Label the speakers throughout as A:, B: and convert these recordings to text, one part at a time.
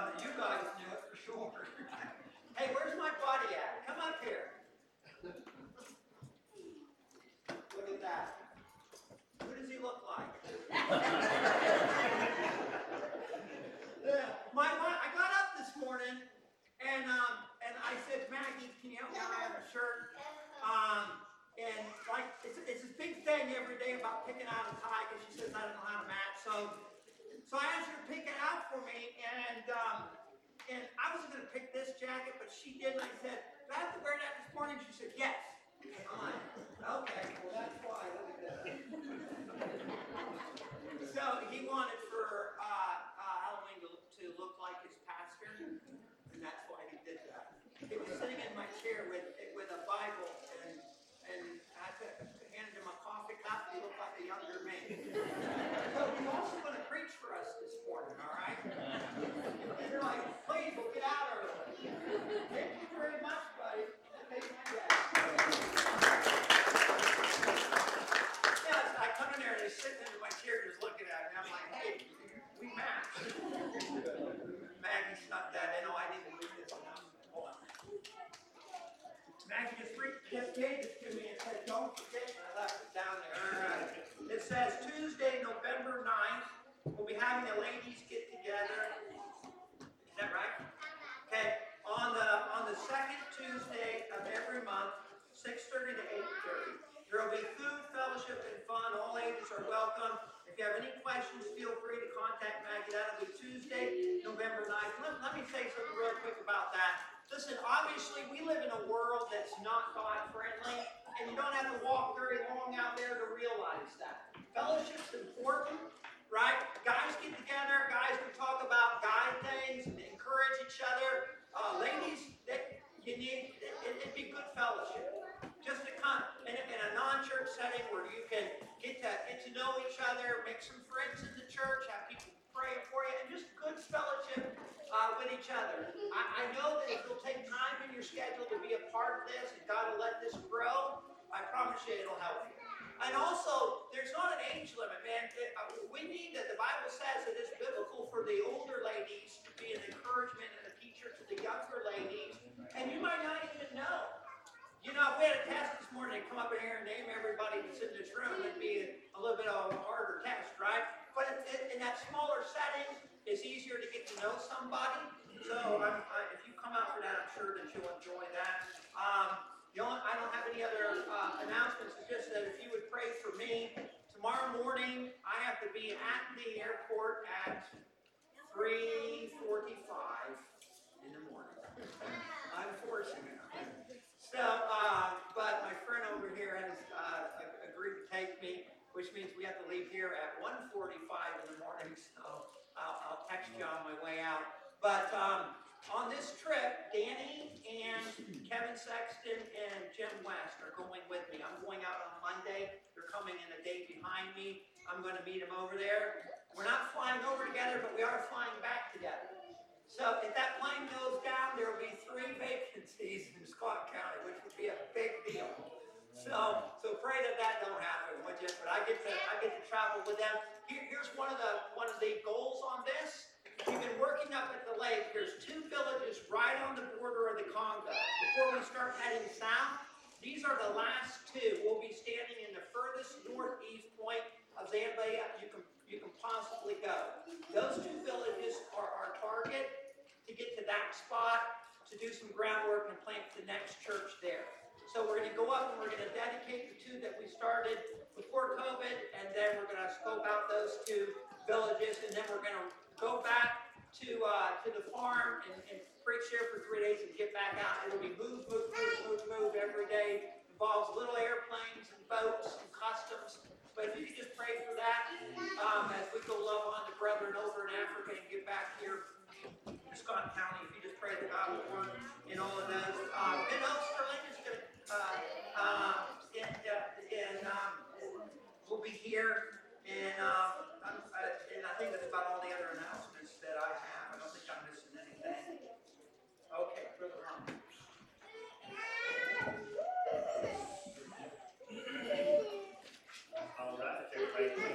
A: You guys knew it for sure. Hey, where's my buddy at? Come up here. Look at that. Who does he look like? I got up this morning and I said, Maggie, can you help me iron a shirt? And like it's this big thing every day about picking out a tie because she says I don't know how to match. So I asked her to pick it out for me, and I wasn't going to pick this jacket, but she did, and I said, do I have to wear that this morning? She said, yes. I'm like, okay, well that's why. Look at that. So he wanted for Halloween to look like his pastor, and that's why he did that. He was sitting in my chair with a Bible, and I handed him a coffee cup, and he looked like a younger man. So he's also going to preach for us this morning, all right? And you're like, please, we'll get out early. Thank you very much, buddy. Take my dad. Yes, I come in there and he's sitting in my chair just looking at me. I'm like, hey, we match. Maggie snuck that in. Oh, I didn't read this one. Hold on. Maggie just gave this to me and said, don't forget, and I left it down there. All right. It says Tuesday, November 9th, we'll be having a ladies get together. Is that right? Okay. On the second Tuesday of every month, 6:30 to 8:30. There will be food, fellowship, and fun. All ages are welcome. If you have any questions, feel free to contact Maggie. That'll be Tuesday, November 9th. Let me say something real quick about that. Listen, obviously, we live in a world that's not God-friendly, and you don't have to walk very long out there to realize that. Fellowship's important, right? Guys get together, guys can talk about guy things and encourage each other. Ladies, it'd be good fellowship. Just to come in a non-church setting where you can get to know each other, make some friends in the church, have people praying for you, and just good fellowship with each other. I know that it'll take time in your schedule to be a part of this, and God will let this grow. I promise you it'll help you. And also, there's not an age limit, man. We need that. The Bible says it is biblical for the older ladies to be an encouragement and a teacher to the younger ladies. And you might not even know. You know, if we had a test this morning, come up in here and name everybody that's in this room, it'd be a little bit of a harder test, right? But in that smaller setting, it's easier to get to know somebody. So if you come out for that, I'm sure that you'll enjoy that. I don't have any other announcements. It's just that if you would pray for me, tomorrow morning I have to be at the airport at 3:45 in the morning. I'm forcing it. So, but my friend over here has agreed to take me, which means we have to leave here at 1:45 in the morning. So I'll text you on my way out. But on this trip, Danny and Kevin Sexton and Jim West are going with me. I'm going out on Monday. They're coming in a day behind me. I'm going to meet them over there. We're not flying over together, but we are flying back together. So if that plane goes down, there will be 3 vacancies in Scott County, which would be a big deal. So pray that don't happen, would you? But I get to travel with them. Here's one of the goals on this. We've been working up at the lake. There's 2 villages right on the border of the Congo. Before we start heading south, these are the last 2. We'll be standing in the furthest northeast point of Zambia you can possibly go. Those 2 villages are our target to get to that spot, to do some groundwork and plant the next church there. So we're going to go up and we're going to dedicate the 2 that we started before COVID, and then we're going to scope out those 2 villages, and then we're going to go back to the farm and preach there for 3 days and get back out. It'll be move every day. Involves little airplanes and boats and customs. But if you could just pray for that as we go love on the brethren over in Africa and get back here in Scott County, if you just pray that God will work in all of those. Ben Osterling is going to we'll be here, and I think that's about all the other announcements that I have. I don't think I'm missing anything. Okay, Brother Ron.
B: All right, everybody.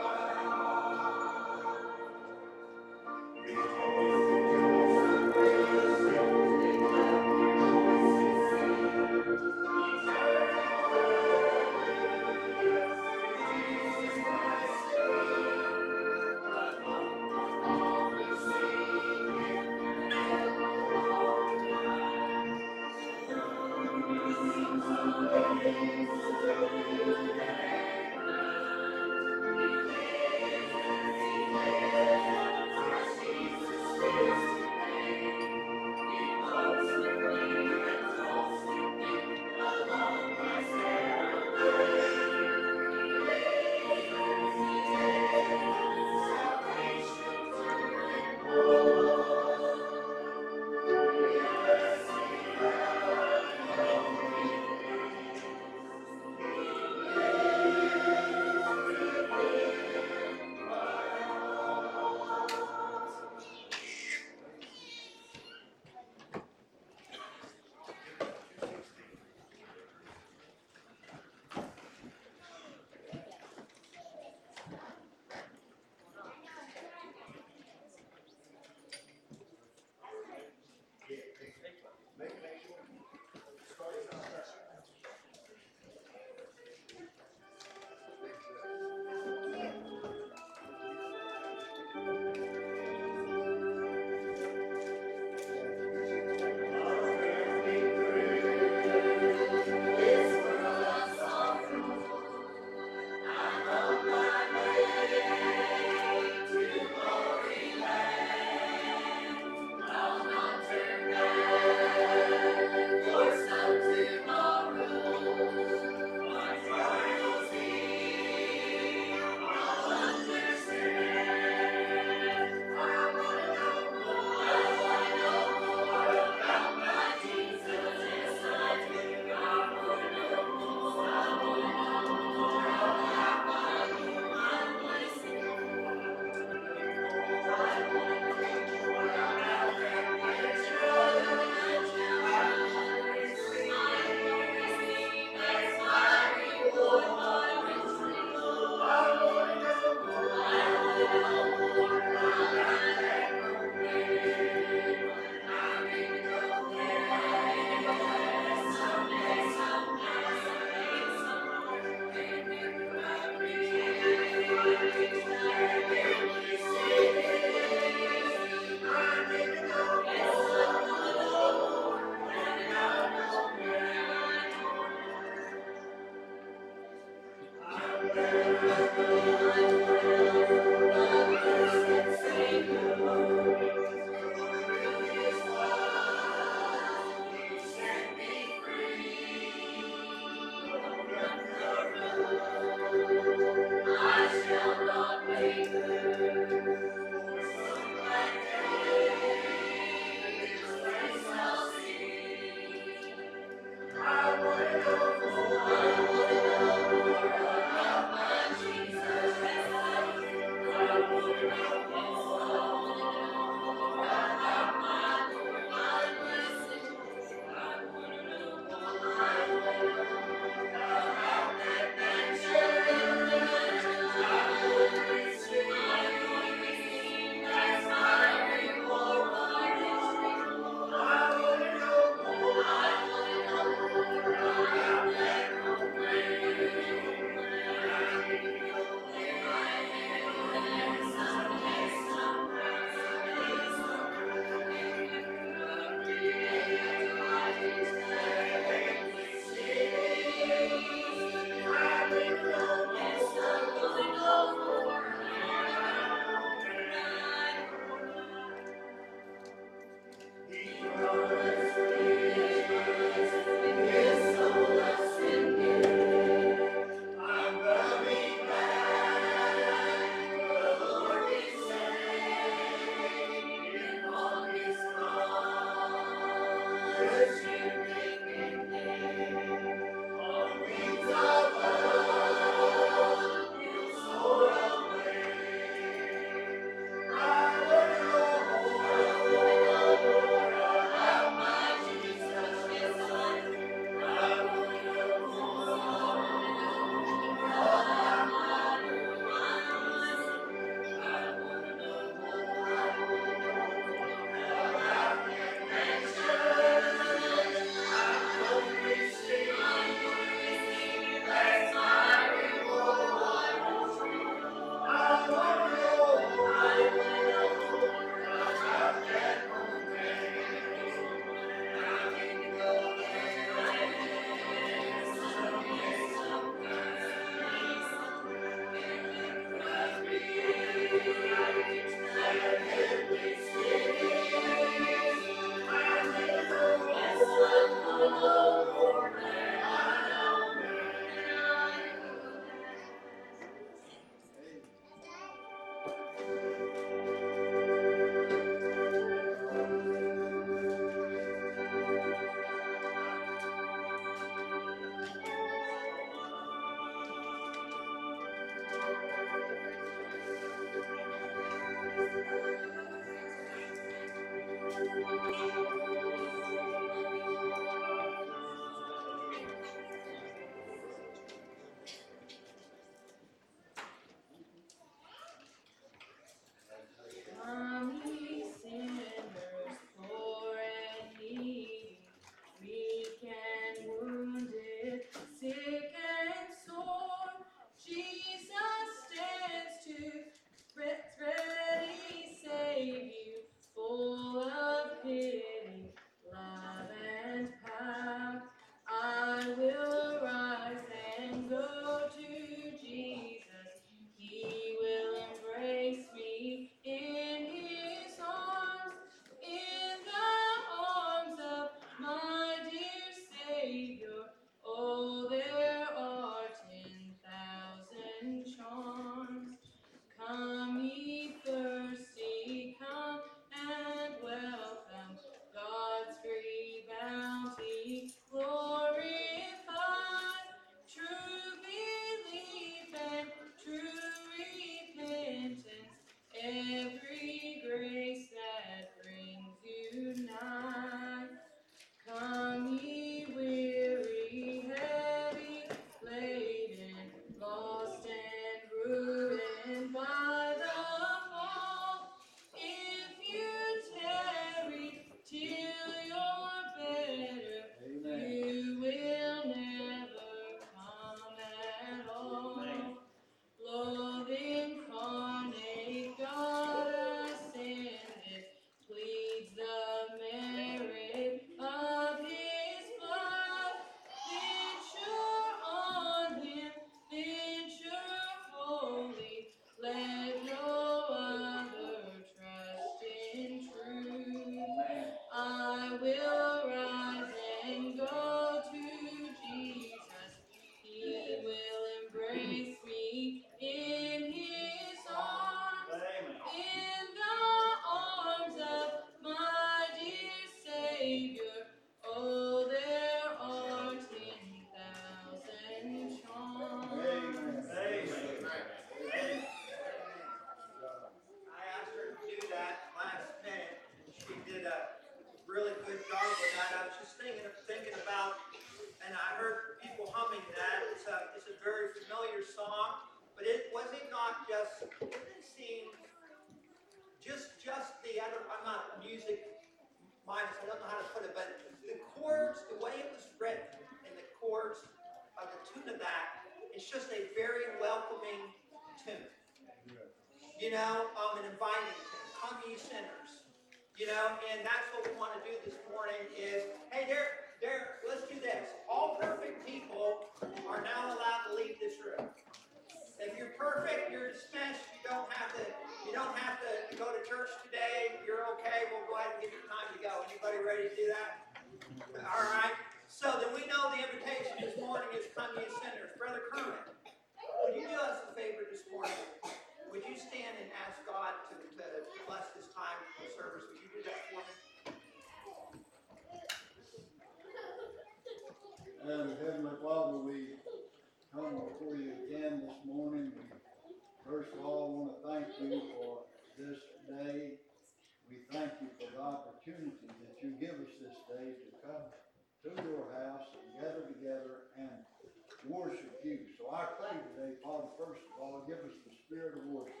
B: And Heavenly Father, we come before you again this morning. We first of all want to thank you for this day. We thank you for the opportunity that you give us this day to come to your house and gather together and worship you. So I pray today, Father, first of all, give us the spirit of worship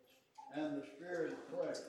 B: and the spirit of praise.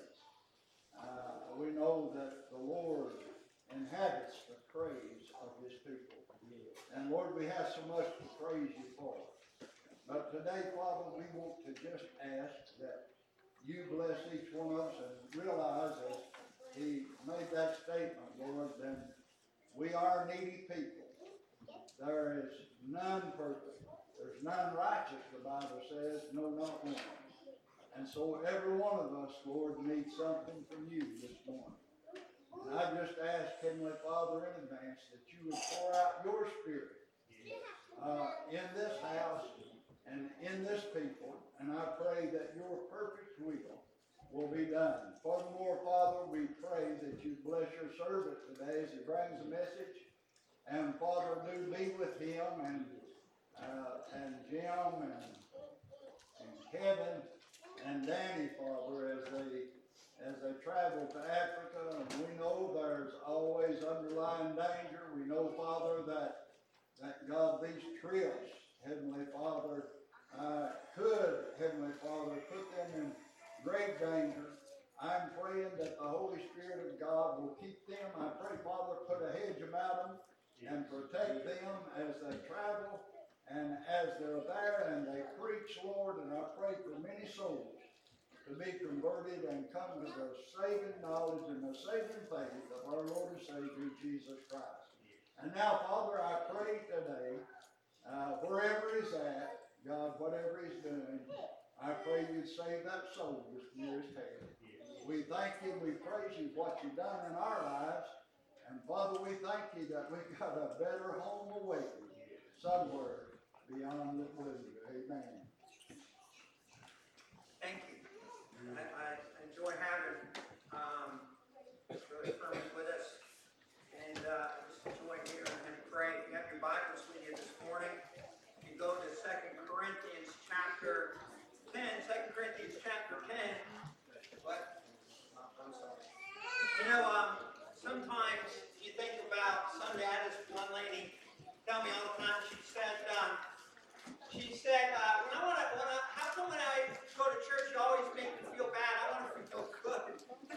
B: We know that the Lord inhabits the praise of his people. And Lord, we have so much to praise you for. But today, Father, we want to just ask that you bless each one of us and realize as he made that statement, Lord, then we are needy people. There is none perfect. There's none righteous, the Bible says, no, not one. And so every one of us, Lord, needs something from you this morning. And I just ask, Heavenly Father, in advance that you would pour out your Spirit in this house and in this people. And I pray that your perfect will be done. Furthermore, Father, we pray that you bless your servant today as he brings a message. And Father, do be with him and Jim and Kevin and Danny, Father, as they travel to Africa. And we know underlying danger. We know, Father, that God, these trips, Heavenly Father, could, Heavenly Father, put them in great danger. I'm praying that the Holy Spirit of God will keep them. I pray, Father, put a hedge about them and protect them as they travel and as they're there and they preach, Lord. And I pray for many souls to be converted and come to the saving knowledge and the saving faith of our Lord and Savior, Jesus Christ. And now, Father, I pray today, wherever he's at, God, whatever he's doing, I pray you'd save that soul that's near his head. We thank you, we praise you for what you've done in our lives. And Father, we thank you that we got a better home awaiting somewhere beyond the blue. Amen.
A: Thank you. I enjoy having Brother Furman with us. And I just enjoy hearing him pray. If you have your Bibles with you this morning, you go to 2 Corinthians chapter 10. 2 Corinthians chapter 10. What? I'm sorry. You know, sometimes you think about Sunday. I had this one lady tell me all the time. She said, how come when I go to church, you always make me feel bad? I want to feel good.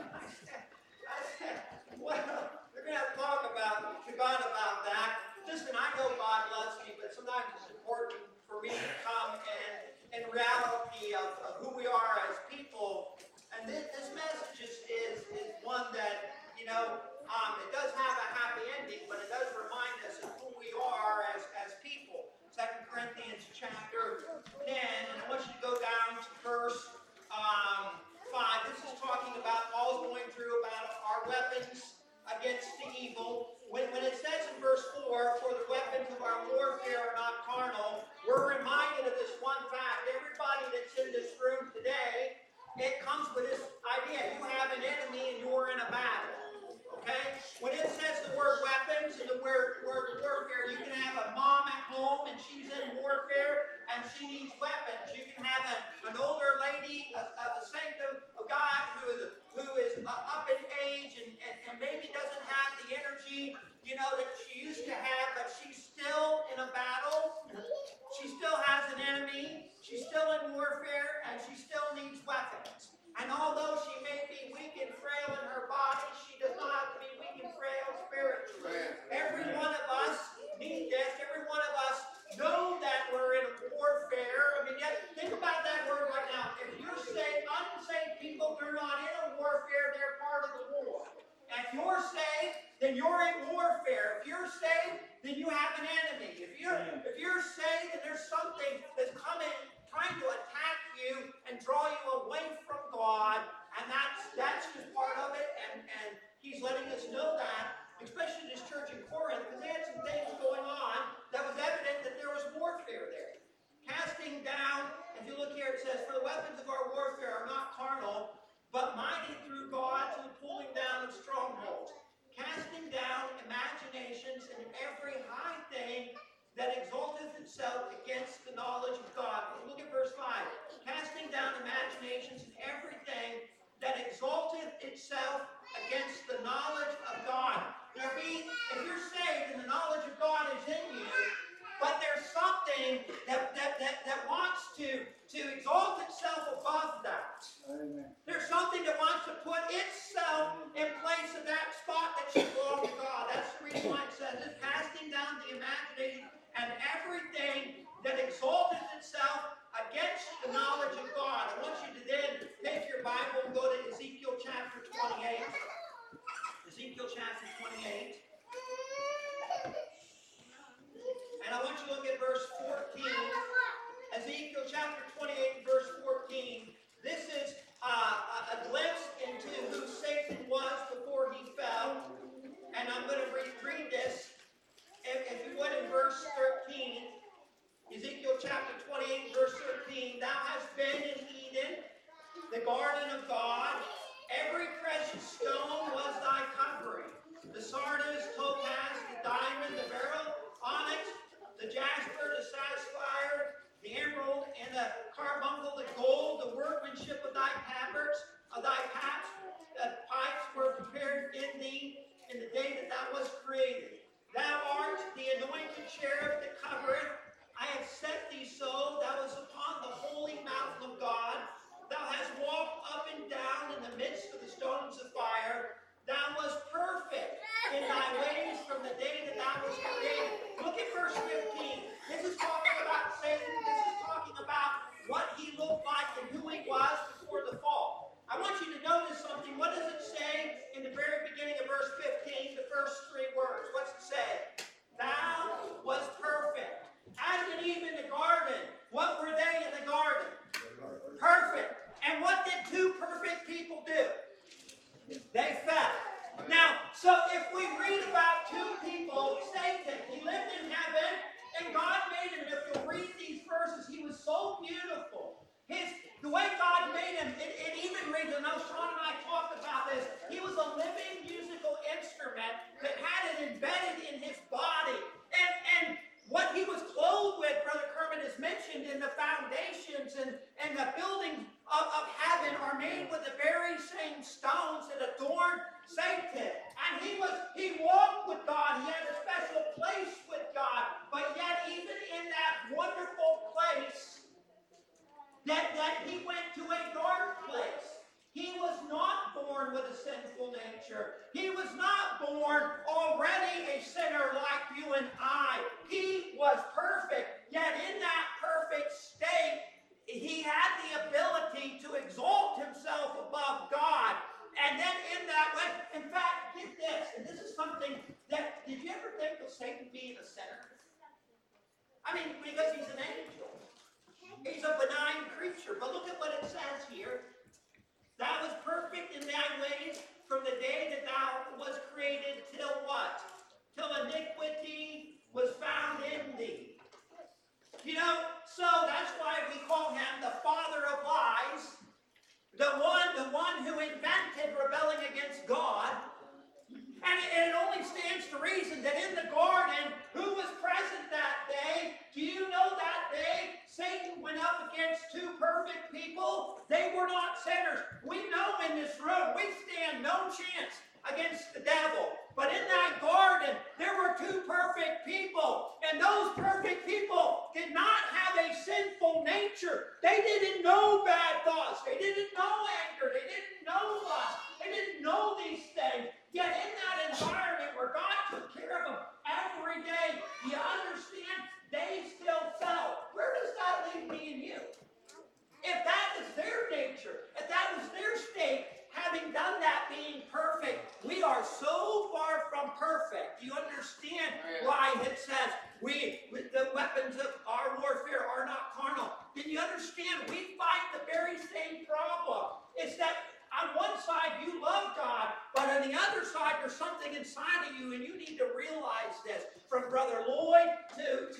A: I said, well, we're going to have to talk to God about that. Listen, I know God loves me, but sometimes it's important for me to come in reality of who we are as people. And this message is one that, you know, it does have a happy ending, but it does remind us of who we are as people. 2 Corinthians chapter 10, and I want you to go down to verse 5. This is talking about Paul's going through about our weapons against the evil. When it says in verse 4, for the weapons of our warfare are not carnal, we're reminded of this one fact. Everybody that's in this room today, it comes with this idea. You have an enemy and you're in a battle. Okay? When it says the word weapons and the word warfare, you can have a mom at home and she's in warfare and she needs weapons. You can have an older lady, a saint of God who is up in age and maybe doesn't have the energy, you know, that she used to have, but she's still in a battle. She still has an enemy. She's still in warfare and she still needs weapons. And although she may be weak and frail in her body, she does not have to be weak and frail spiritually. Every one of us need this. Every one of us know that we're in warfare. I mean, think about that word right now. If you're saved, unsaved people, they're not in a warfare. They're part of the war. And if you're saved, then you're in warfare. If you're saved, then you have an enemy. If you're saved, then there's something that's coming, trying to attack you and draw you away from God, and that's just part of it, and he's letting us know that, especially this church in Corinth, because they had some things going on that was evident that there was warfare there. Casting down, if you look here, it says, for the weapons of our warfare are not carnal, but mighty through God to the pulling down of strongholds, casting down imaginations and every high thing that exalteth itself against the knowledge of God. Look at verse 5. Casting down imaginations and everything that exalteth itself against the knowledge of God. If you're saved and the knowledge of God is in you, but there's something that wants to exalt itself above that.
B: Amen.
A: There's something that wants to put itself in place of that spot that should belong to God. That's the reason why it says it's casting down the imagination and everything that exalteth itself against the knowledge of God. I want you to then take your Bible and go to Ezekiel chapter 28. Ezekiel chapter 28. And I want you to look at verse 14. that had it embedded in his body. And what he was clothed with, Brother Kermit has mentioned, in the foundations and the buildings of heaven are made with the very same stones that adorn Satan. And he walked with God. He had a special place with God. But yet, even in that wonderful place, that he went to a dark place. He was not born with a sinful nature. He was not born already a sinner like you and I. He was perfect. Yet in that perfect state, he had the ability to exalt himself above God. And then in that way, in fact, get this, and this is something that, did you ever think of Satan being a sinner? I mean, because he's an angel. He's a benign creature. But look at what it says here. Thou was perfect in thy ways from the day that thou was created till what? Till iniquity was found in thee. You know, so that's why we call him the father of lies. The one who invented rebelling against God. And it only stands to reason that in the garden, who was present that day? Do you know that day Satan went up against two perfect people? They were not sinners. We know in this room we stand no chance against the devil. But in that garden, there were two perfect people. And those perfect people did not have a sinful nature. They didn't know bad thoughts. They didn't know anger. They didn't know lust. They didn't know these things. Yet in that environment where God took care of them every day, you understand, they still fell. Where does that leave me and you? If that was their nature, if that was their state, having done that, being perfect, we are so far from perfect. Do you understand why it says the weapons of our warfare are not carnal? Then you understand we fight the very same problem. It's that on one side you love God, but on the other side there's something inside of you, and you need to realize this. From Brother Lloyd to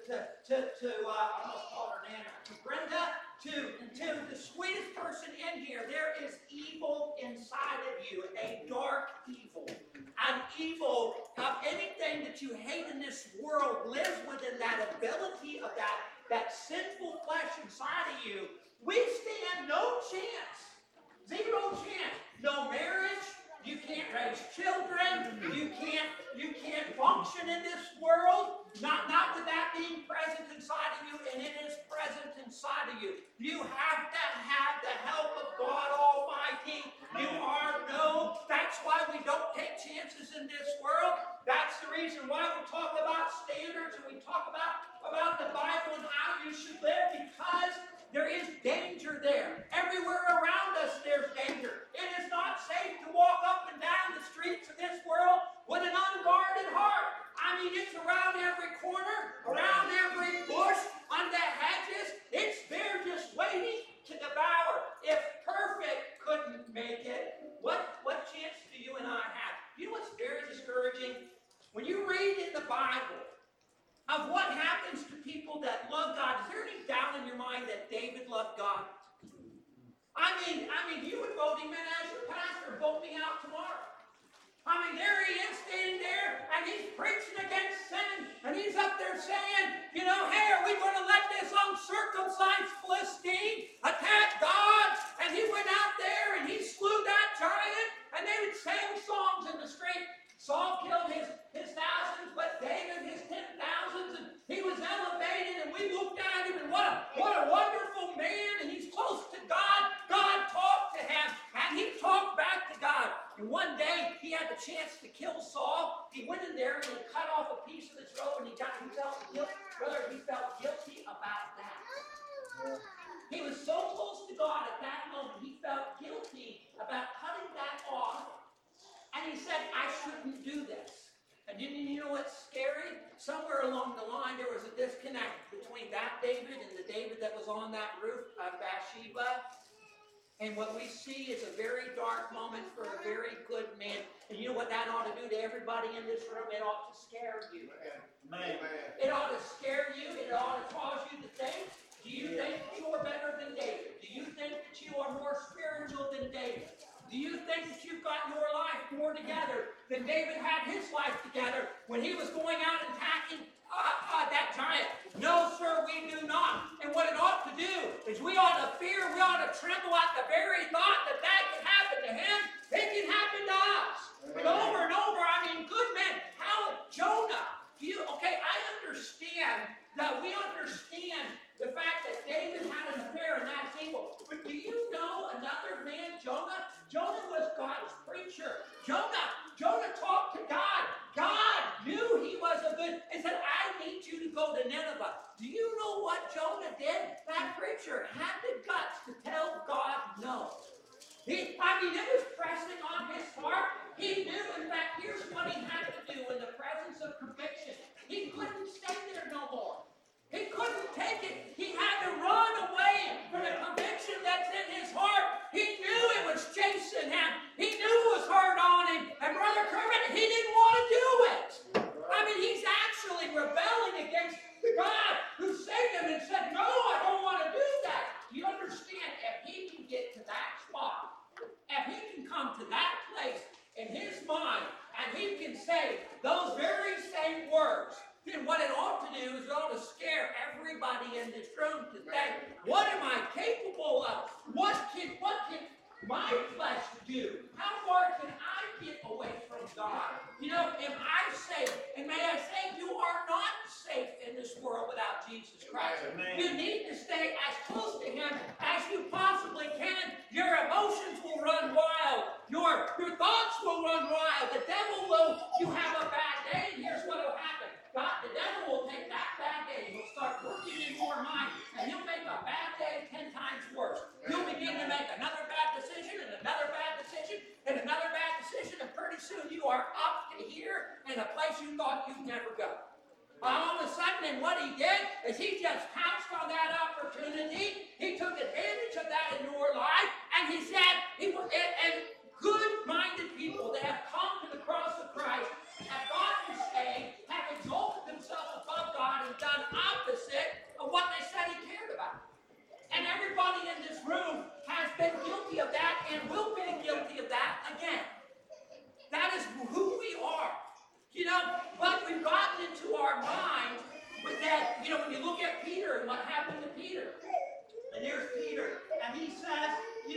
A: I almost called her Nana, to Brenda, to the sweetest person in here, there is evil inside of you, a dark evil. An evil of anything that you hate in this world lives within that ability of that sinful flesh inside of you. We stand no chance. Zero chance. No marriage. You can't raise children. You can't function in this world. Not with that being present inside of you, and it is present inside of you. You have to have the help of God Almighty. That's why we don't take chances in this world. That's the reason why we talk about standards and we talk about the Bible and how you should live, because there is danger there. Everywhere around us there's danger. It is not safe to walk up and down the streets of this world with an unguarded heart. I mean, it's around every corner, around every bush, on the hedges. It's there just waiting to devour. If perfect couldn't make it, what chance do you and I have? You know what's very discouraging? When you read in the Bible of what happens to people that love God, is there any doubt in your mind that David loved God? I mean, you would vote him in as your pastor, vote me out tomorrow. I mean, there he is standing there, and he's preaching against sin, and he's up there saying, hey, are we going to let this uncircumcised Philistine attack God? And he went out there, and he slew that giant, and they would sing songs in the street. Saul killed his thousands, but David his 10,000s, and he was elevated, and we looked at him, and what a wonderful man, and he's close to God. God talked to him, and he talked back to God. And one day, he had the chance to kill Saul. He went in there, and he cut off a piece of his robe, and he felt guilty about that. He was so close to God at that moment, he felt guilty about cutting that off. And he said, I shouldn't do this. And you know what's scary? Somewhere along the line, there was a disconnect between that David and the David that was on that roof of Bathsheba. And what we see is a very dark moment for a very good man. And you know what that ought to do to everybody in this room? It ought to scare you.
B: Amen.
A: It ought to scare you. It ought to cause you to think, do you think you're better than David? Do you think that you are more spiritual than David? Do Do you think that you've got your life more together than David had his life together when he was going out and attacking that giant? No, sir, we do not. And what it ought to do is we ought to fear, we ought to tremble at the very thought that that can happen to him. It can happen to us. And over and over, I mean, good men, how Jonah, I understand that we understand the fact that David had an affair and that's evil. But do you know another man, Jonah? Jonah was God's preacher. Jonah talked to God. God knew he was a good, and said, I need you to go to Nineveh. Do you know what Jonah did? That preacher had the guts to tell God no. It was pressing on his heart. He knew, in fact, here's what he had to do in the presence of conviction. He couldn't stay there no more. He couldn't take it. He had to run away from the conviction that's in his heart. He knew it was chasing him. He knew it was hard on him. And Brother Kermit, he didn't want to do it. He's actually rebelling against the God who saved him and said, no, I don't want to do that. Do you understand? If he can get to that spot, if he can come to that place in his mind, and he can say those very same words, then what it ought to do is it ought to scare everybody in this room to think, what am I capable of? What can my flesh do? How far can I get away from God? Am I safe? And may I say, you are not safe in this world without Jesus Christ. Amen. You need to stay as close to him as you possibly can. Your emotions will run wild. Your thoughts will run wild. The devil will, you have a bad day, and here's what will happen. The devil will take that bad day and he'll start working in your mind, and he'll make a bad day 10 times worse. You'll begin to make another bad decision and another bad decision and another bad decision, and pretty soon you are up to here in a place you thought you'd never go. All of a sudden, and what he did is he just pounced on that opportunity. He took advantage of that in your life, and he said, and good-minded people that have come to the cross of Christ, have gotten saved, have exalted themselves above God and done opposite of what they said he cared about. And everybody in this room has been guilty of that and will be guilty of that again. That is who we are. But we've gotten into our mind with that, when you look at Peter and what happened to Peter. And here's Peter, and he says,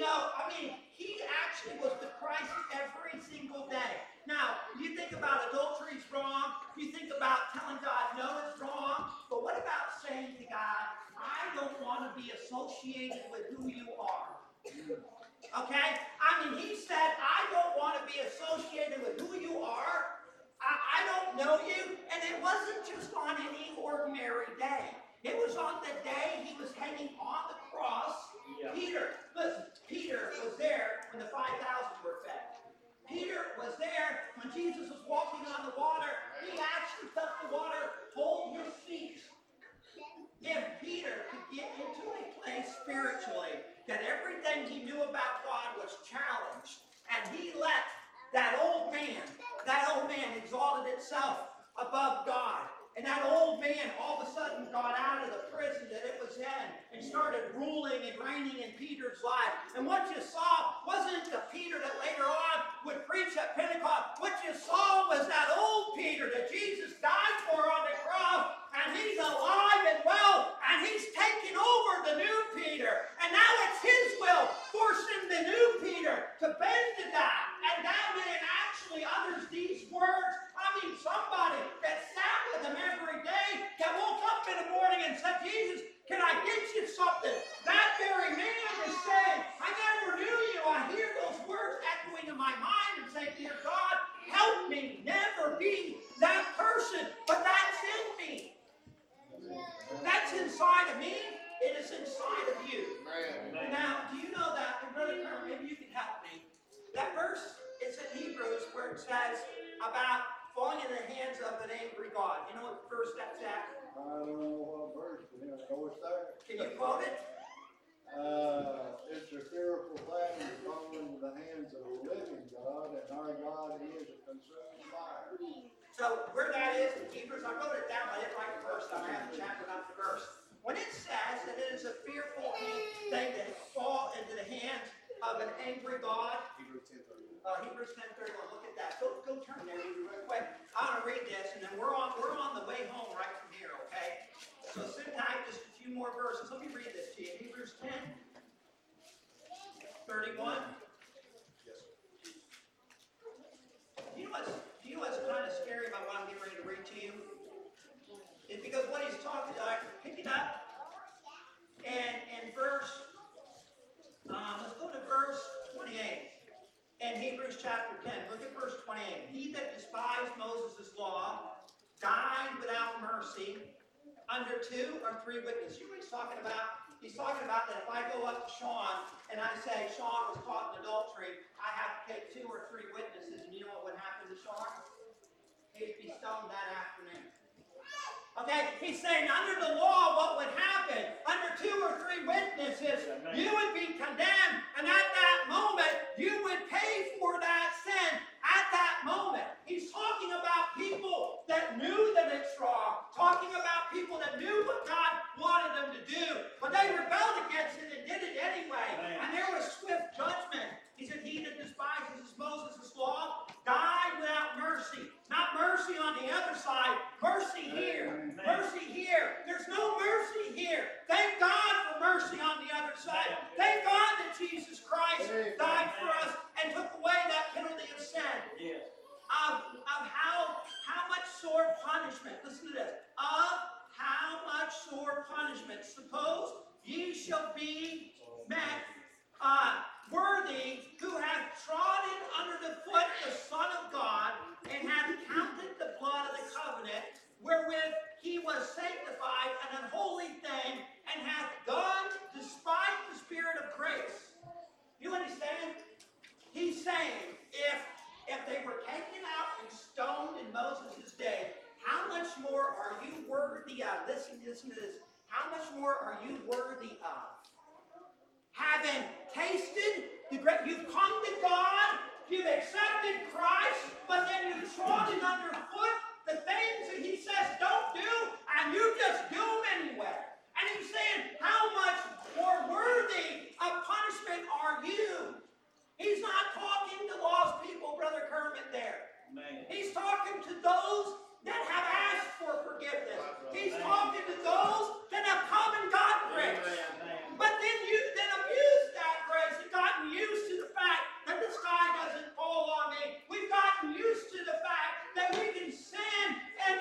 A: he actually was with Christ every single day. Now, you think about adultery is wrong, you think about telling God no is wrong, but what about saying to God, I don't want to be associated with who you are? Okay? He said, I don't want to be associated with who you are. I don't know you. And it wasn't just on any ordinary day. It was on the day he was hanging on the cross. Yeah. Peter was there when the 5,000 were fed. Peter was there when Jesus was walking on the water. He actually took the water, hold your feet. If Peter could get into a place spiritually that everything he knew about God was challenged, and he let that old man exalted itself above God. And that old man all of a sudden got out of the prison that it was in and started ruling and reigning in Peter's life. And what you saw wasn't the Peter that later on would preach at Pentecost. What you saw was that old Peter that Jesus died for on the cross. And he's alive and well. And he's taking over the new Peter. And now it's his will, forcing the new Peter to bend to that. And that man actually utters these words. Somebody that sat with him every day, that woke up in the morning and said, Jesus, can I get you something? That very man is saying, I never knew you. I hear those words echoing in my mind and say, dear God, help me never be that person. But that's in me. That's inside of me. It is inside of you. Amen. Now, do you know that? And Brother Kerr, maybe you can help me. That verse is in Hebrews where it says about falling in the hands of an angry God. You know what verse that's at?
B: I don't know what verse, but I know it's there.
A: Can you quote it?
B: It's a fearful thing to fall into the hands of a living God, and our God is a consuming fire.
A: So where that is in Hebrews, I wrote it down. I didn't write the verse down. I have the chapter, not the verse. When it says that it is a fearful thing to fall into the hands of an angry God, Hebrews 10:31. Look at that. Go turn there real quick. I want to read this, and then we're on the way home right from here. Okay. So sit tight. Just a few more verses. Let me read this to you. Hebrews 10:31. Do you know what's kind of scary about what I'm getting ready to read to you? Is because what he's talking about. Pick it up. And verse. Let's go to verse 28. In Hebrews chapter 10, look at verse 28. He that despised Moses' law died without mercy under 2 or 3 witnesses. You know what he's talking about? He's talking about that if I go up to Sean and I say Sean was caught in adultery, I have to take 2 or 3 witnesses, and you know what would happen to Sean? He'd be stoned that afternoon. Okay, he's saying under the law, what would happen? Under 2 or 3 witnesses, you would be condemned, and at that moment, you would pay for that sin at that moment. He's talking about people that knew that it's wrong, talking about people that knew what God wanted them to do, but they rebelled against it and did it anyway, and there was swift judgment. He said, he that despises Moses' law died without mercy. Not mercy on the other side, mercy here. Mercy here. There's no mercy here. Thank God for mercy on the other side. Thank God that Jesus Christ died for us and took away that penalty of sin. Of how much sore punishment. Listen to this. Of how much sore punishment. Suppose ye shall be met worthy, who hath trodden under the foot the Son of God, and hath counted the blood of the covenant, wherewith he was sanctified, an unholy thing, and hath done despite the Spirit of grace. You understand? He's saying, if they were taken out and stoned in Moses' day, how much more are you worthy of? Listen to this. How much more are you worthy of? Having tasted the great, you've come to God, you've accepted Christ, but then you've trodden underfoot the things that he says don't do, and you just do them anyway. And he's saying, how much more worthy of punishment are you? He's not talking to lost people, Brother Kermit, there. Man. He's talking to those that have asked for forgiveness. He's talking to those that have come and got grace. But then abused that grace and gotten used to the fact that the sky doesn't fall on me. We've gotten used to the fact that we can sin and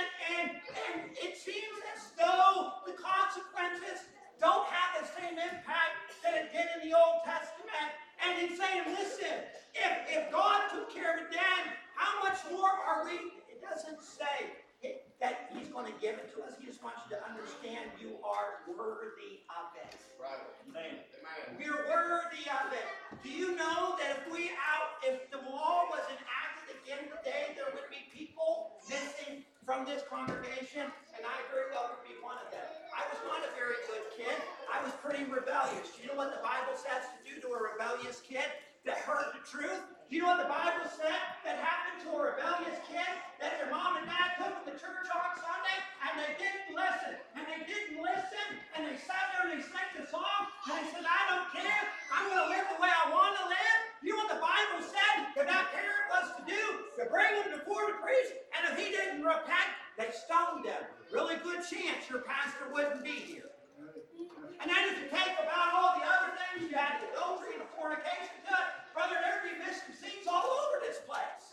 A: it seems as though the consequences don't have the same impact that it did in the Old Testament. And he's saying, listen, if God took care of it then, how much more are we? It doesn't say that he's going to give it to us. He just wants you to understand you are worthy of it.
C: Right.
A: Amen. We're worthy of it. Do you know that if the law was enacted again today, there would be people missing from this congregation? And I very well could be one of them. I was not a very good kid. I was pretty rebellious. Do you know what the Bible says to do to a rebellious kid that heard the truth? Do you know what the Bible said that happened to a rebellious kid? That their mom and dad took them to church on Sunday and they didn't listen. And they didn't listen and they sat there and they sang the song and they said, I don't care. I'm going to live the way I want to live. You know what the Bible said that that parent was to do? To bring him before the priest, and if he didn't repent, they stoned him. Really good chance your pastor wouldn't be here. And then if you take about all the other things, you had the adultery and the fornication to it, brother, there'd be missing seats all over this place.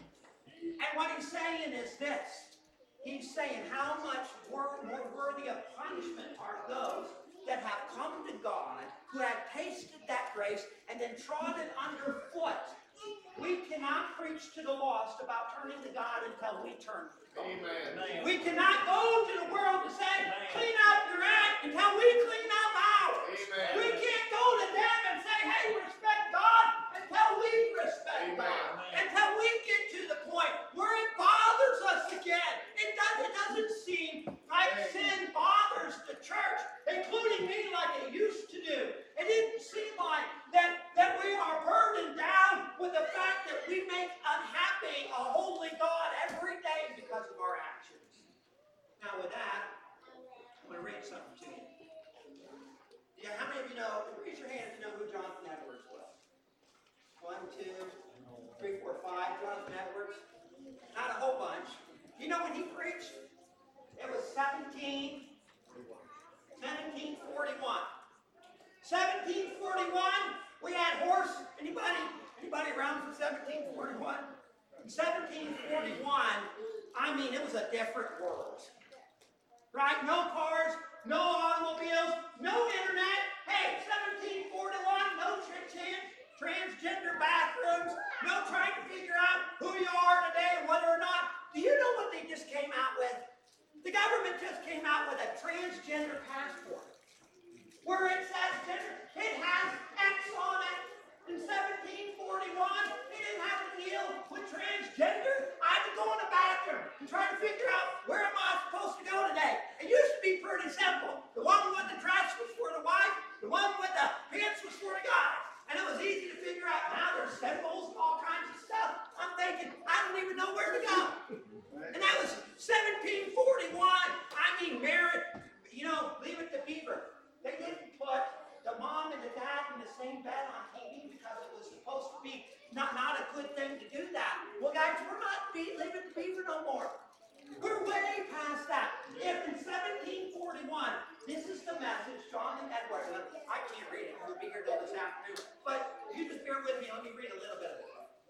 A: And what he's saying is this. He's saying how much more worthy of punishment are those that have come to God, who have tasted that grace, and then trodden underfoot. We cannot preach to the lost about turning to God until we turn to God. Amen. We cannot go to the world and say, clean up your act until we clean up ours. Amen. We can't go to them and say, hey, respect God until we respect God. Until we get to the point where it bothers us again. It doesn't seem like sin bothers the church, including me, like it used to do. It didn't seem like that we are burdened down with the fact that we make unhappy a holy God every day because of our actions. Now with that, I'm going to read something to you. Yeah, how many of you know, raise your hand if you know who Jonathan Edwards was. 1, 2, You know when he preached? It was 1741. 1741, we had horse. Anybody around from 1741? In 1741, I mean, it was a different world. Right? No cars, no automobiles, no internet. Hey, 1741, no transgender bathrooms, no trying to figure out who you are today and whether or not. Do you know what they just came out with? The government just came out with a transgender passport where it says gender. It has X on it. In 1741, they didn't have to deal with transgender. I had to go in the bathroom and try to figure out where am I supposed to go today. It used to be pretty simple. The one with the dress was for the wife. The one with the pants was for the guy. And it was easy to figure out. Now there's symbols and all kinds of stuff. I'm thinking, I don't even know where to go. And that was 1741. I mean, married, Leave It to Beaver. They didn't put the mom and the dad in the same bed on TV because it was supposed to be not a good thing to do that. Well, guys, we're not Leave It to Beaver no more. We're way past that. If in 1741, this is the message, John and Edward, I can't read it, we'll be here till this afternoon, but you just bear with me, let me read a little bit of it.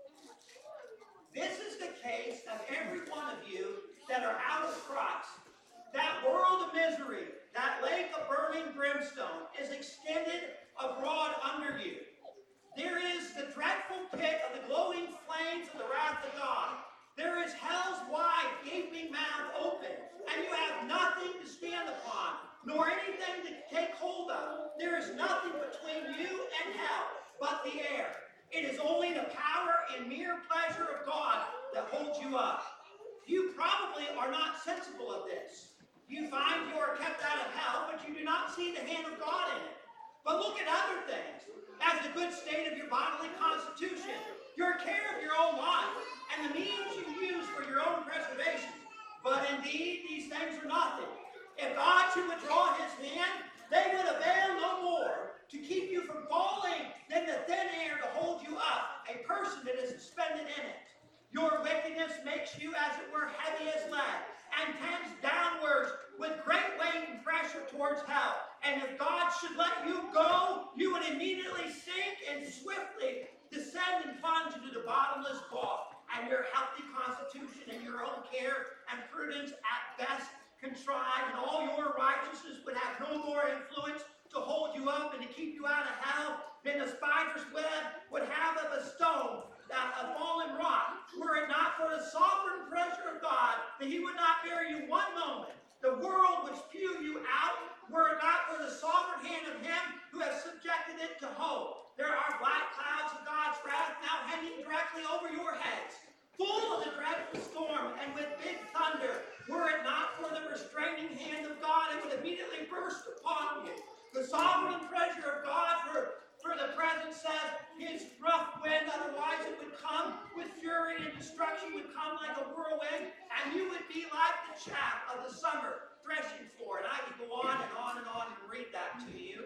A: This is the case of every one of you that are out of Christ. That world of misery, that lake of burning brimstone is extended abroad under you. There is the dreadful pit of the glowing flames of the wrath of God. There is hell's wide, gaping mouth open, and you have nothing to stand upon, nor anything to take hold of. There is nothing between you and hell but the air. It is only the power and mere pleasure of God that holds you up. You probably are not sensible of this. You find you are kept out of hell, but you do not see the hand of God in it. But look at other things, as the good state of your bodily constitution, your care of your own life, and the means you use for your own preservation. But indeed, these things are nothing. If God should withdraw his hand, they would avail no more to keep you from falling than the thin air to hold you up, a person that is suspended in it. Your wickedness makes you, as it were, heavy as lead, and tends downwards with great weight and pressure towards hell. And if God should let you go, you would immediately sink and swiftly descend and plunge into the bottomless gulf. And your healthy constitution and your own care and prudence at best contrived, and all your righteousness would have no more influence to hold you up and to keep you out of hell than the spider's web would have of a stone, a fallen rock. Were it not for the sovereign pressure of God, that he would not bury you one moment, the world would spew you out. Were it not for the sovereign hand of him who has subjected it to hope. There are black clouds of God's wrath now hanging directly over your heads, full of the dreadful storm and with big thunder. Were it not for the restraining hand of God, it would immediately burst upon you. The sovereign pressure of God for the present says his rough wind, otherwise it would come with fury and destruction would come like a whirlwind, and you would be like the chaff of the summer threshing floor. And I could go on and on and on and read that to you.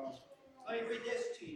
A: Let me read this to you.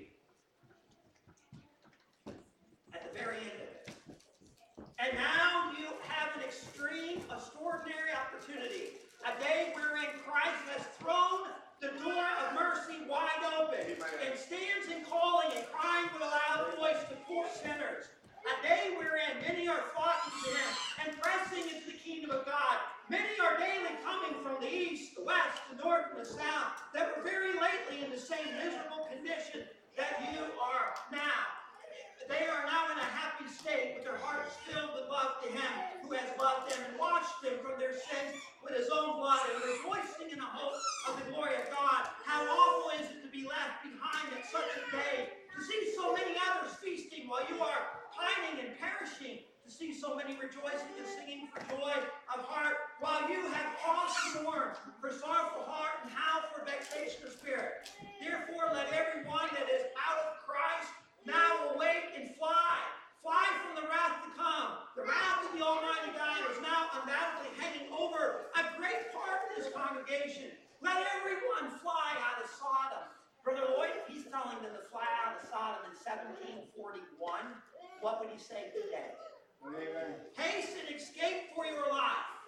A: At the very end of it. And now you have an extraordinary opportunity. A day wherein Christ has thrown the door of mercy wide open. And stands in calling and crying with a loud voice to poor sinners. A day wherein many are flocking to him and pressing into the kingdom of God. Many are daily coming from the east, the west, the north, and the south that were very lately in the same miserable condition that you are now. They are now in a happy state with their hearts filled with love to him who has loved them and washed them from their sins with his own blood, and rejoicing in the hope of the glory of God. How awful is it to be left behind at such a day, to see so many others feasting while you are pining and perishing, to see so many rejoicing and singing for joy of heart, while you have cause to mourn for sorrowful heart and howl for vexation of spirit. Therefore let every one that is out of Christ now awake and fly. Fly from the wrath to come. The wrath of the Almighty God is now undoubtedly hanging over a great part of this congregation. Let everyone fly out of Sodom. Brother Lloyd, he's telling them to fly out of Sodom in 1741. What would he say today?
B: Amen.
A: Hasten, escape for your life.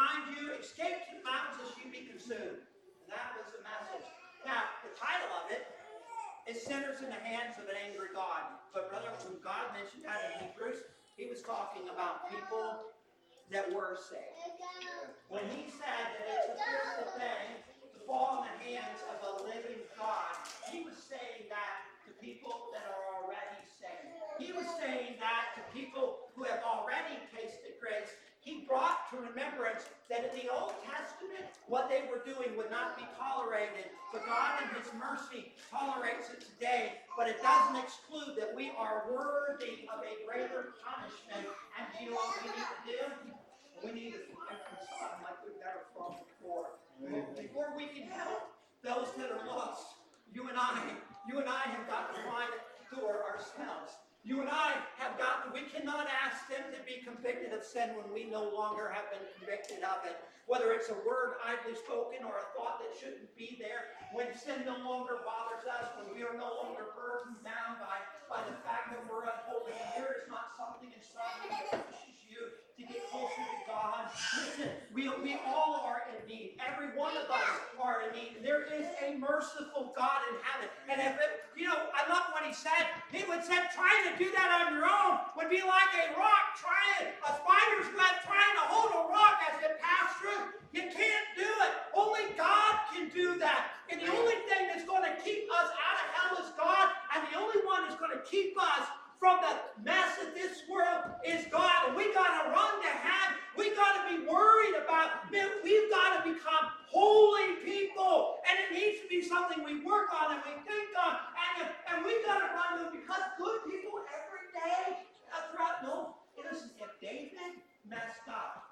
A: behind you, escape to the mountains lest you be consumed. And that was the message. Now, the title of it is Sinners in the Hands of an Angry God. But brother, when God mentioned that in Hebrews, he was talking about people that were saved. When he said that it's a fearful thing to fall in the hands of a living God, he was saying that to people that are already saved. He was saying that to people who have already tasted grace. He brought to remembrance that in the Old Testament, what they were doing would not be tolerated. But God in His mercy tolerates it today. But it doesn't exclude that we are worthy of a greater punishment. And you know what we need to do? We need to find from something like we've never from before. Before we can help those that are lost, you and I have got to find it through ourselves. You and I have got to, we cannot ask them to be convicted of sin when we no longer have been convicted of it. Whether it's a word idly spoken or a thought that shouldn't be there, when sin no longer bothers us, when we are no longer burdened down by the fact that we're unholy, and there is not something inside you that pushes you to get closer to God. Listen, we all are in need. Every one of us are in need. There is a merciful God in heaven. And if it, I love what he said. He would say, trying to do that on your own would be like a rock a spider's web trying to hold a rock as it passed through. You can't do it. Only God can do that. And the only thing that's going to keep us out of hell is God. And the only one that's going to keep us from the mess of this world is God. And we got to run to heaven. We got to be worried about, we've got to become holy people. And it needs to be something we work on and we think on. And we got to run to, because good people every day throughout, no, listen, if David messed up,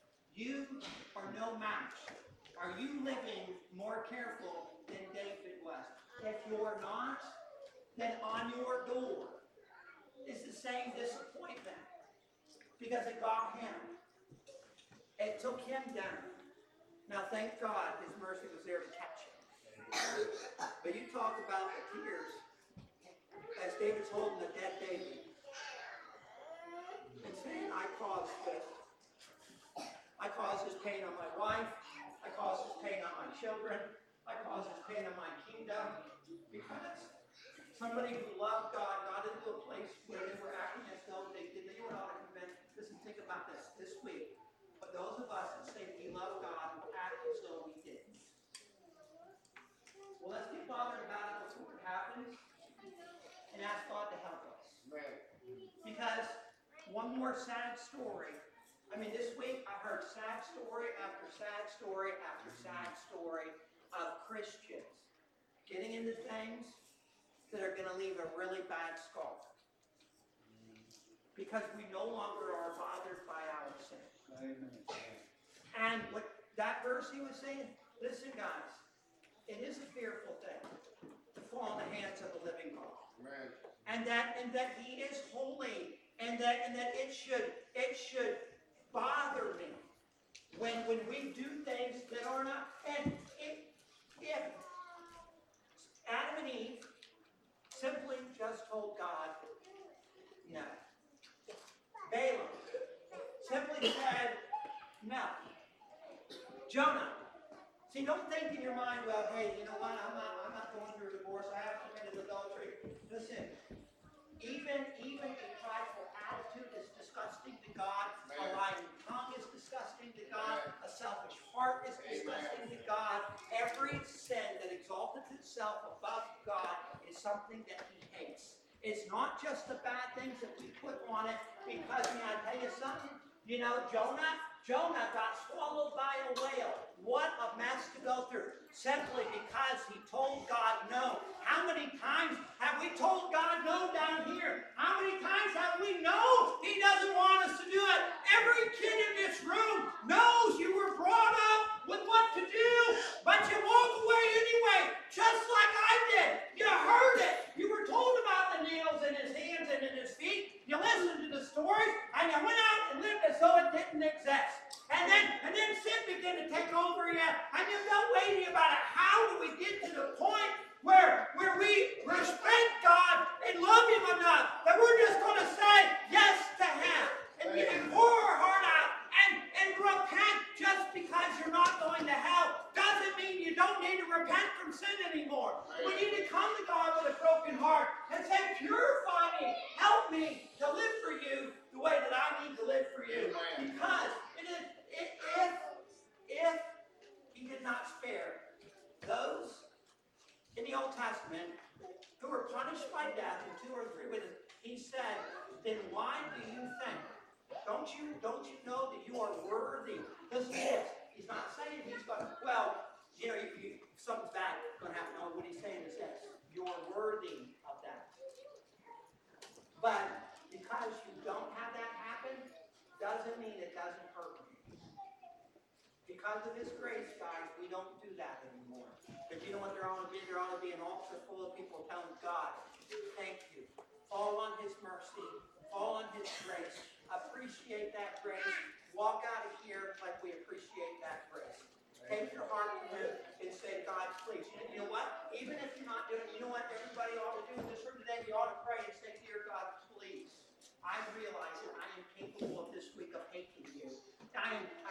A: you are no match. Are you living more careful than David was? If you're not, then on your door is the same disappointment, because it got him. It took him down. Now, thank God his mercy was there to catch him. But you talk about the tears as David's holding the dead baby and saying, I caused this. I caused this pain on my wife. I caused this pain on my children. I caused this pain on my kingdom. Because somebody who loved God got into a place where they were acting as though they did. They were not convinced. Listen, think about this week. But those of us that say we love God will act as though we didn't. Well, let's get bothered about it before it happens and ask God to help us. Right. Because one more sad story. I mean, this week I heard sad story after sad story after sad story of Christians getting into things that are going to leave a really bad scar. Because we no longer are bothered by our sin. Amen. And what that verse he was saying, listen guys, it is a fearful thing to fall in the hands of the living God. Right. And that he is holy, and that it should bother me when we do things that are not. And if Adam and Eve simply just told God no. Balaam simply said no. Jonah. See, don't think in your mind, well, hey, you know what? I'm not going through a divorce. I have committed adultery. Listen, even a prideful attitude is disgusting to God. A lying tongue is disgusting to God. A selfish heart is disgusting to God. Every sin that exalteth itself above God is something that he hates. It's not just the bad things that we put on it, because, may I tell you something? You know, Jonah got swallowed by a whale. What a mess to go through. Simply because he told God no. How many times have we told God no down here? How many times have we known he doesn't want us to do it? Every kid in this room knows you were brought up with what to do, but you walk away anyway, just like I did. You heard it. You were told about the nails in his hands and in his feet. You listened to the stories, and you went out and lived as though it didn't exist. And then sin began to take over you, and you felt weighty about it. How do we get to the point where we respect God and love him enough that we're just going to say yes to him and pour our heart out and repent just don't need to repent from sin anymore. We need to come to God with a broken heart and say, purify me, help me to live for you the way that I need to live for you. Because if he did not spare those in the Old Testament who were punished by death and 2 or 3 witnesses, he said, then why do you think? Don't you know that you are worthy? Listen to this. He's not saying he's going, well, something's bad going to happen. No, what he's saying is this. You're worthy of that. But because you don't have that happen, doesn't mean it doesn't hurt you. Because of his grace, guys, we don't do that anymore. Because you know what there ought to be? There ought to be an altar full of people telling God, thank you. Fall on his mercy. Fall on his grace. Appreciate that grace. Walk out of here like we appreciate that grace. Take your heart to him and say, God, please. You know what? Even if you're not doing it, you know what everybody ought to do in this room today? We ought to pray and say, dear God, please. I realize that I am capable of this week of hating you. I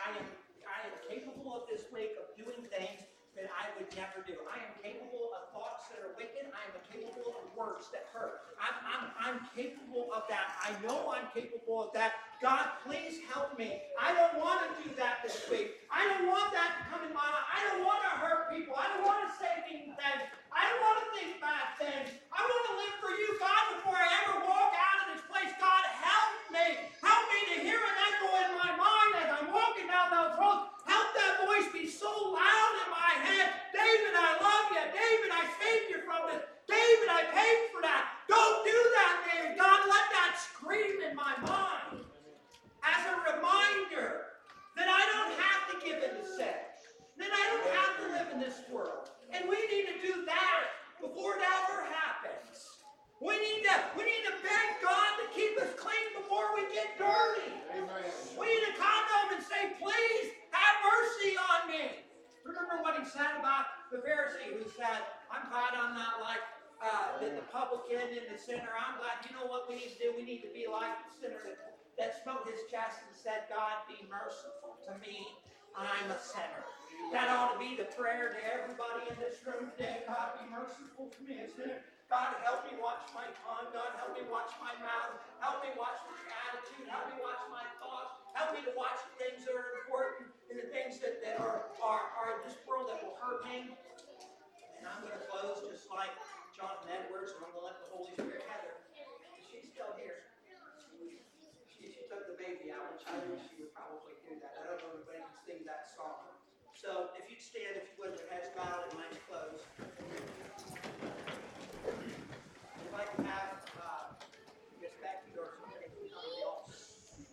A: am capable of this week of doing things that I would never do. I am capable of thoughts that are wicked. I am capable of words that hurt. I'm capable of that. I know I'm capable of that. God, please help me. I don't want to do that this week. I don't want that to come in my life. I don't want to hurt people. I don't want to say mean things. I don't want to think bad things. I want to live for you, God, before I ever walk out of this place. God, help me. Help me to hear an echo in my mind as I'm walking down those roads. Help that voice be so loud in my head. David, I love you. David, I saved you from this. David, I paid for that. Don't do that, David. God, let that scream in my mind as a reminder that I don't have to give in to sin. That I don't have to live in this world. And we need to do that before it ever happens. We need to beg God to keep us clean before we get dirty. Amen. We need to come to him and say, please have mercy on me. Remember what he said about the Pharisee who said, I'm glad I'm not like the publican and the sinner. I'm glad, you know what we need to do? We need to be like the sinner that smote his chest and said, God, be merciful to me. I'm a sinner. That ought to be the prayer to everybody in this room today. God, be merciful to me, a sinner. God, help me watch my tongue. God, help me watch my mouth. Help me watch my attitude. Help me watch my thoughts. Help me to watch the things that are important and the things that are in this world that will hurt me. And I'm going to close just like Jonathan Edwards, and I'm going to let the Holy Spirit, Heather, she's still here. She took the baby out, which I wish she would probably do that. I don't know if anybody can sing that song. So if you'd stand, if you would, with heads bowed and minds